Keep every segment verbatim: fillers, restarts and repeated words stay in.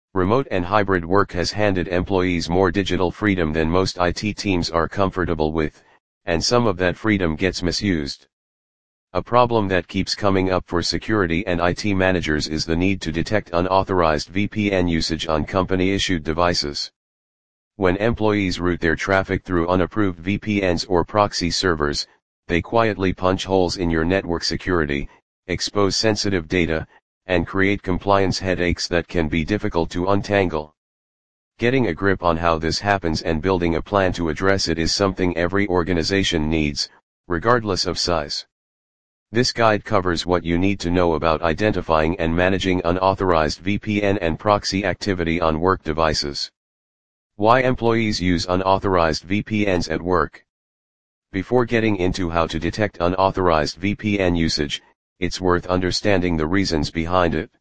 Remote and hybrid work has handed employees more digital freedom than most I T teams are comfortable with, and some of that freedom gets misused. A problem that keeps coming up for security and I T managers is the need to detect unauthorized V P N usage on company-issued devices. When employees route their traffic through unapproved V P Ns or proxy servers, they quietly punch holes in your network security, expose sensitive data, and create compliance headaches that can be difficult to untangle. Getting a grip on how this happens and building a plan to address it is something every organization needs, regardless of size. This guide covers what you need to know about identifying and managing unauthorized V P N and proxy activity on work devices. Why employees use unauthorized V P Ns at work. Before getting into how to detect unauthorized V P N usage, it's worth understanding the reasons behind it.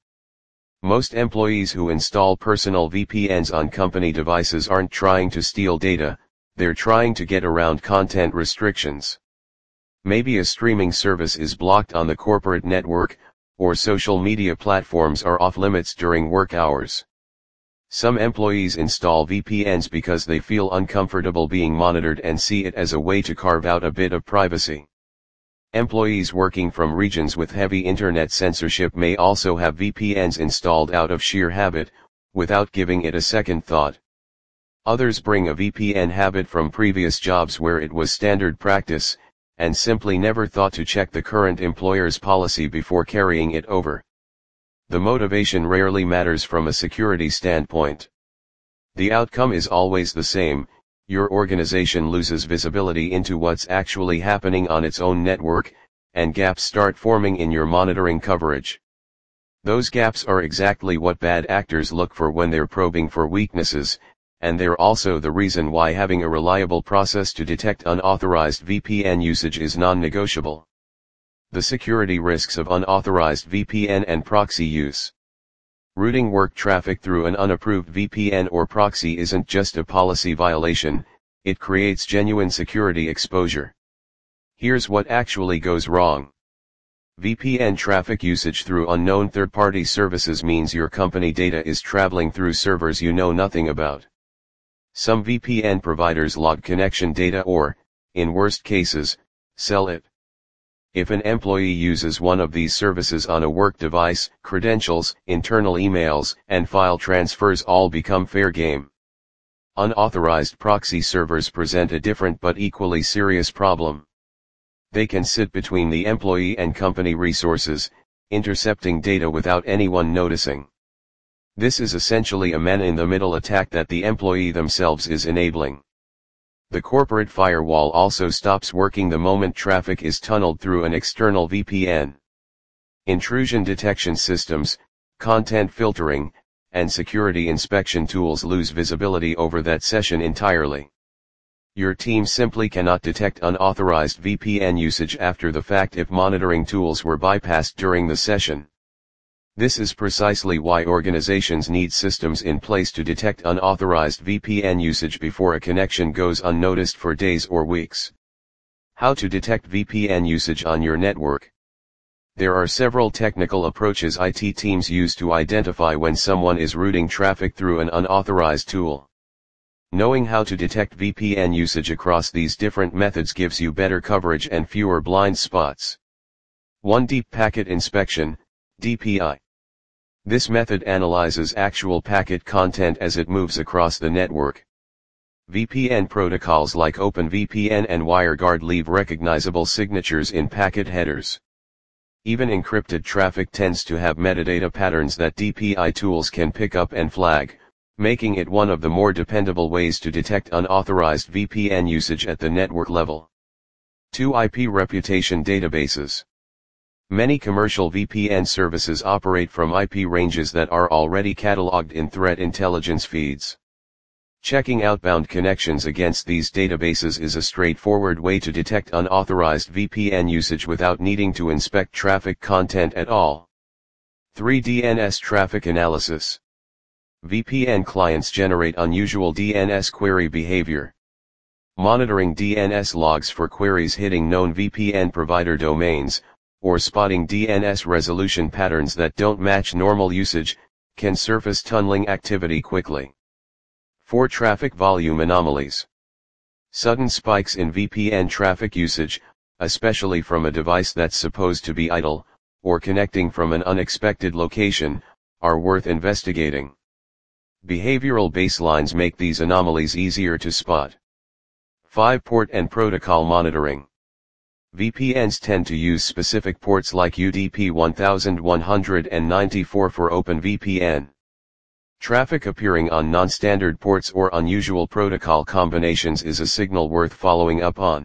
Most employees who install personal V P Ns on company devices aren't trying to steal data, they're trying to get around content restrictions. Maybe a streaming service is blocked on the corporate network, or social media platforms are off limits during work hours. Some employees install V P Ns because they feel uncomfortable being monitored and see it as a way to carve out a bit of privacy. Employees working from regions with heavy internet censorship may also have V P Ns installed out of sheer habit, without giving it a second thought. Others bring a V P N habit from previous jobs where it was standard practice, and simply never thought to check the current employer's policy before carrying it over. The motivation rarely matters from a security standpoint. The outcome is always the same: your organization loses visibility into what's actually happening on its own network, and gaps start forming in your monitoring coverage. Those gaps are exactly what bad actors look for when they're probing for weaknesses, and they're also the reason why having a reliable process to detect unauthorized V P N usage is non-negotiable. The security risks of unauthorized V P N and proxy use. Routing work traffic through an unapproved V P N or proxy isn't just a policy violation, it creates genuine security exposure. Here's what actually goes wrong. V P N traffic usage through unknown third-party services means your company data is traveling through servers you know nothing about. Some V P N providers log connection data or, in worst cases, sell it. If an employee uses one of these services on a work device, credentials, internal emails, and file transfers all become fair game. Unauthorized proxy servers present a different but equally serious problem. They can sit between the employee and company resources, intercepting data without anyone noticing. This is essentially a man-in-the-middle attack that the employee themselves is enabling. The corporate firewall also stops working the moment traffic is tunneled through an external V P N. Intrusion detection systems, content filtering, and security inspection tools lose visibility over that session entirely. Your team simply cannot detect unauthorized V P N usage after the fact if monitoring tools were bypassed during the session. This is precisely why organizations need systems in place to detect unauthorized V P N usage before a connection goes unnoticed for days or weeks. How to detect V P N usage on your network. There are several technical approaches I T teams use to identify when someone is routing traffic through an unauthorized tool. Knowing how to detect V P N usage across these different methods gives you better coverage and fewer blind spots. one Deep Packet Inspection, D P I. This method analyzes actual packet content as it moves across the network. V P N protocols like OpenVPN and WireGuard leave recognizable signatures in packet headers. Even encrypted traffic tends to have metadata patterns that D P I tools can pick up and flag, making it one of the more dependable ways to detect unauthorized V P N usage at the network level. two I P Reputation Databases. Many commercial V P N services operate from I P ranges that are already cataloged in threat intelligence feeds. Checking outbound connections against these databases is a straightforward way to detect unauthorized V P N usage without needing to inspect traffic content at all. three D N S Traffic Analysis. V P N clients generate unusual D N S query behavior. Monitoring D N S logs for queries hitting known V P N provider domains, or spotting D N S resolution patterns that don't match normal usage, can surface tunneling activity quickly. four Traffic volume anomalies. Sudden spikes in V P N traffic usage, especially from a device that's supposed to be idle, or connecting from an unexpected location, are worth investigating. Behavioral baselines make these anomalies easier to spot. five Port and protocol monitoring. V P Ns tend to use specific ports like U D P one one ninety-four for OpenVPN. Traffic appearing on non-standard ports or unusual protocol combinations is a signal worth following up on.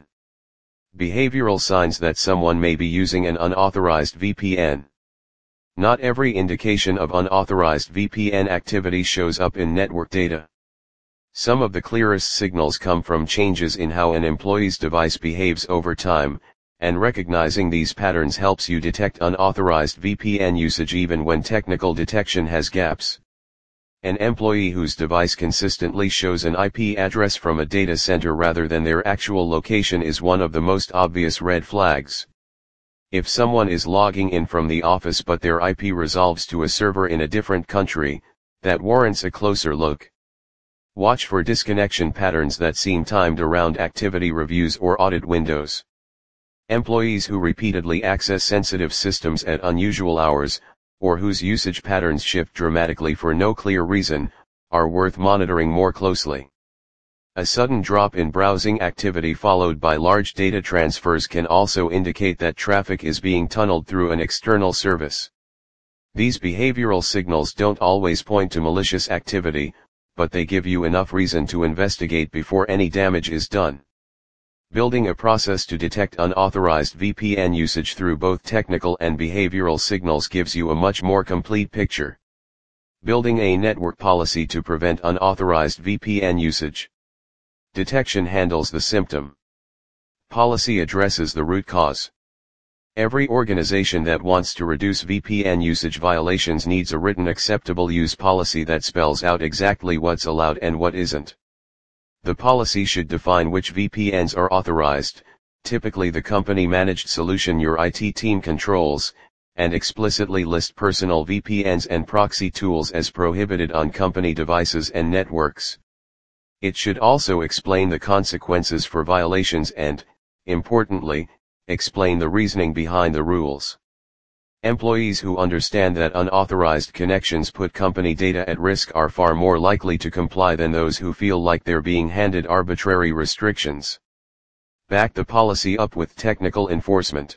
Behavioral signs that someone may be using an unauthorized V P N. Not every indication of unauthorized V P N activity shows up in network data. Some of the clearest signals come from changes in how an employee's device behaves over time, and recognizing these patterns helps you detect unauthorized V P N usage even when technical detection has gaps. An employee whose device consistently shows an I P address from a data center rather than their actual location is one of the most obvious red flags. If someone is logging in from the office but their I P resolves to a server in a different country, that warrants a closer look. Watch for disconnection patterns that seem timed around activity reviews or audit windows. Employees who repeatedly access sensitive systems at unusual hours, or whose usage patterns shift dramatically for no clear reason, are worth monitoring more closely. A sudden drop in browsing activity followed by large data transfers can also indicate that traffic is being tunneled through an external service. These behavioral signals don't always point to malicious activity, but they give you enough reason to investigate before any damage is done. Building a process to detect unauthorized V P N usage through both technical and behavioral signals gives you a much more complete picture. Building a network policy to prevent unauthorized V P N usage. Detection handles the symptom. Policy addresses the root cause. Every organization that wants to reduce V P N usage violations needs a written acceptable use policy that spells out exactly what's allowed and what isn't. The policy should define which V P Ns are authorized, typically the company-managed solution your I T team controls, and explicitly list personal V P Ns and proxy tools as prohibited on company devices and networks. It should also explain the consequences for violations and, importantly, explain the reasoning behind the rules. Employees who understand that unauthorized connections put company data at risk are far more likely to comply than those who feel like they're being handed arbitrary restrictions. Back the policy up with technical enforcement.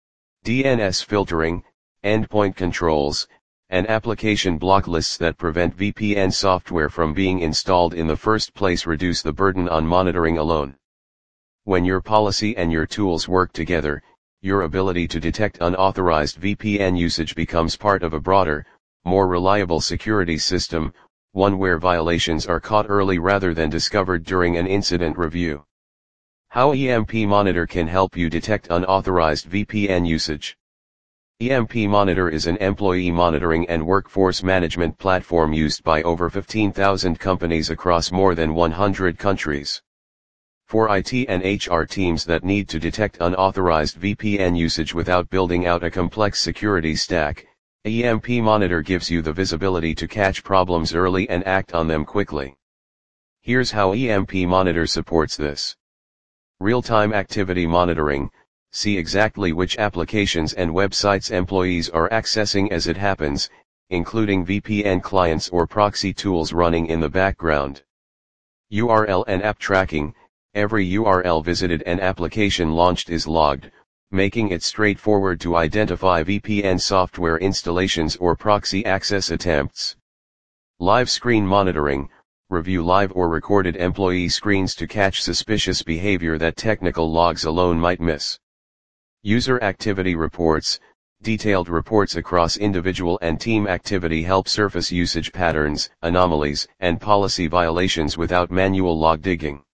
D N S filtering, endpoint controls, and application block lists that prevent V P N software from being installed in the first place reduce the burden on monitoring alone. When your policy and your tools work together, your ability to detect unauthorized V P N usage becomes part of a broader, more reliable security system, one where violations are caught early rather than discovered during an incident review. How E M P Monitor can help you detect unauthorized V P N usage. E M P Monitor is an employee monitoring and workforce management platform used by over fifteen thousand companies across more than one hundred countries. For I T and H R teams that need to detect unauthorized V P N usage without building out a complex security stack, E M P Monitor gives you the visibility to catch problems early and act on them quickly. Here's how E M P Monitor supports this. Real-time activity monitoring. See exactly which applications and websites employees are accessing as it happens, including V P N clients or proxy tools running in the background. U R L and app tracking. Every U R L visited and application launched is logged, making it straightforward to identify V P N software installations or proxy access attempts. Live screen monitoring. Review live or recorded employee screens to catch suspicious behavior that technical logs alone might miss. User activity reports. Detailed reports across individual and team activity help surface usage patterns, anomalies, and policy violations without manual log digging.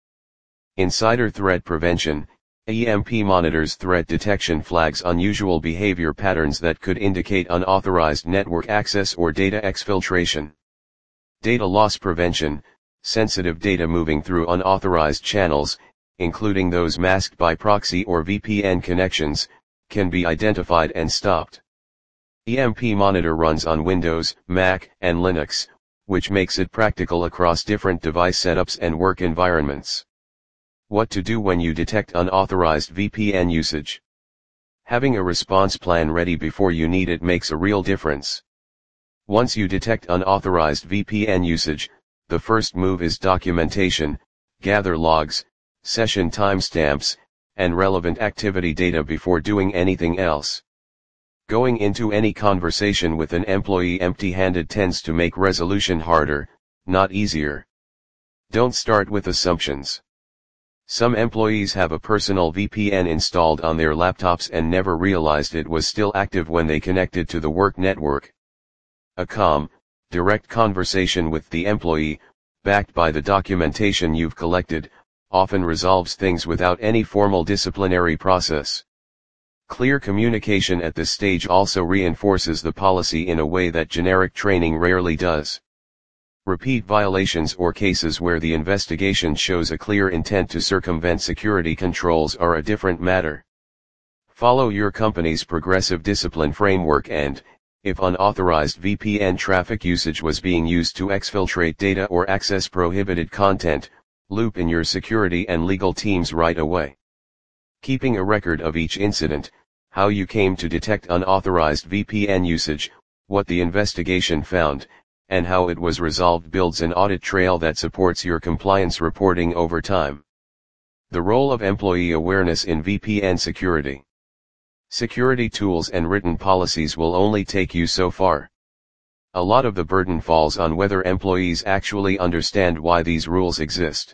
Insider threat prevention. E M P monitors threat detection flags unusual behavior patterns that could indicate unauthorized network access or data exfiltration. Data loss prevention. Sensitive data moving through unauthorized channels, including those masked by proxy or V P N connections, can be identified and stopped. E M P Monitor runs on Windows, Mac, and Linux, which makes it practical across different device setups and work environments. What to do when you detect unauthorized V P N usage. Having a response plan ready before you need it makes a real difference. Once you detect unauthorized V P N usage, the first move is documentation, gather logs, session timestamps, and relevant activity data before doing anything else. Going into any conversation with an employee empty-handed tends to make resolution harder, not easier. Don't start with assumptions. Some employees have a personal V P N installed on their laptops and never realized it was still active when they connected to the work network. A calm, direct conversation with the employee, backed by the documentation you've collected, often resolves things without any formal disciplinary process. Clear communication at this stage also reinforces the policy in a way that generic training rarely does. Repeat violations or cases where the investigation shows a clear intent to circumvent security controls are a different matter. Follow your company's progressive discipline framework and, if unauthorized V P N traffic usage was being used to exfiltrate data or access prohibited content, loop in your security and legal teams right away. Keeping a record of each incident, how you came to detect unauthorized V P N usage, what the investigation found, and how it was resolved builds an audit trail that supports your compliance reporting over time. The role of employee awareness in V P N security. Security tools and written policies will only take you so far. A lot of the burden falls on whether employees actually understand why these rules exist.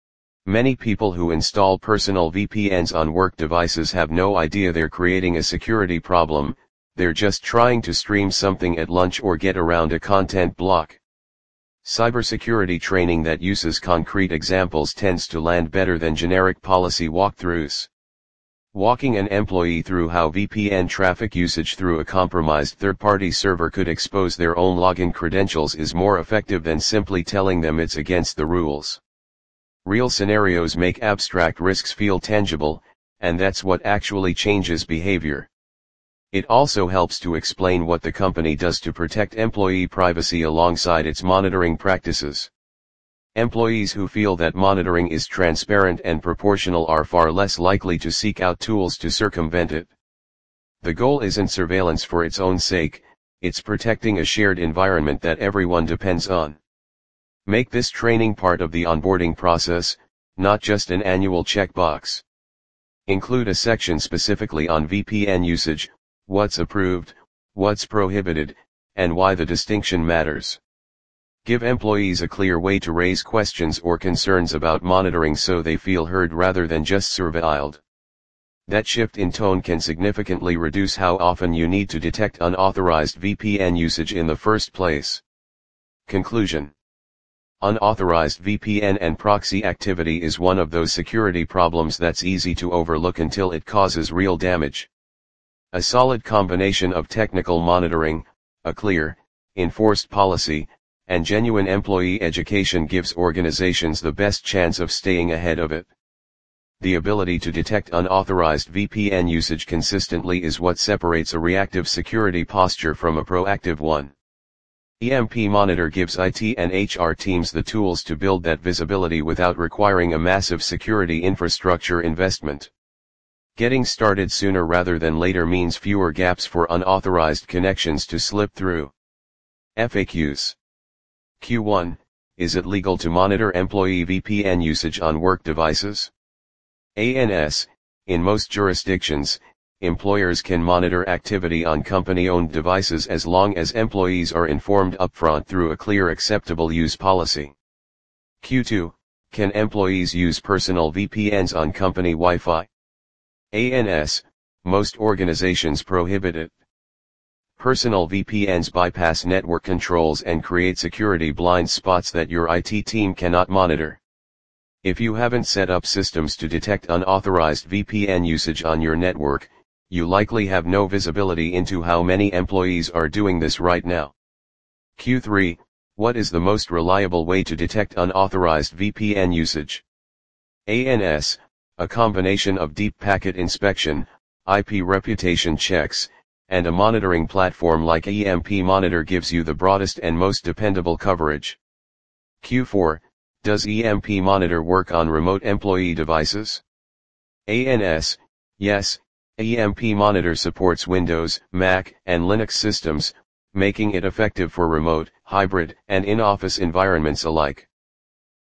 Many people who install personal V P Ns on work devices have no idea they're creating a security problem, they're just trying to stream something at lunch or get around a content block. Cybersecurity training that uses concrete examples tends to land better than generic policy walkthroughs. Walking an employee through how V P N traffic usage through a compromised third-party server could expose their own login credentials is more effective than simply telling them it's against the rules. Real scenarios make abstract risks feel tangible, and that's what actually changes behavior. It also helps to explain what the company does to protect employee privacy alongside its monitoring practices. Employees who feel that monitoring is transparent and proportional are far less likely to seek out tools to circumvent it. The goal isn't surveillance for its own sake, it's protecting a shared environment that everyone depends on. Make this training part of the onboarding process, not just an annual checkbox. Include a section specifically on V P N usage, what's approved, what's prohibited, and why the distinction matters. Give employees a clear way to raise questions or concerns about monitoring so they feel heard rather than just surveilled. That shift in tone can significantly reduce how often you need to detect unauthorized V P N usage in the first place. Conclusion. Unauthorized V P N and proxy activity is one of those security problems that's easy to overlook until it causes real damage. A solid combination of technical monitoring, a clear, enforced policy, and genuine employee education gives organizations the best chance of staying ahead of it. The ability to detect unauthorized V P N usage consistently is what separates a reactive security posture from a proactive one. E M P Monitor gives I T and H R teams the tools to build that visibility without requiring a massive security infrastructure investment. Getting started sooner rather than later means fewer gaps for unauthorized connections to slip through. F A Qs. Q one, is it legal to monitor employee V P N usage on work devices? A N S, in most jurisdictions, employers can monitor activity on company-owned devices as long as employees are informed upfront through a clear acceptable use policy. Q two, can employees use personal V P Ns on company Wi-Fi? A N S, most organizations prohibit it. Personal V P Ns bypass network controls and create security blind spots that your I T team cannot monitor. If you haven't set up systems to detect unauthorized V P N usage on your network, you likely have no visibility into how many employees are doing this right now. Q three, what is the most reliable way to detect unauthorized V P N usage? A N S, a combination of deep packet inspection, I P reputation checks, and a monitoring platform like E M P Monitor gives you the broadest and most dependable coverage. Q four, does E M P Monitor work on remote employee devices? A N S, yes, E M P Monitor supports Windows, Mac, and Linux systems, making it effective for remote, hybrid, and in-office environments alike.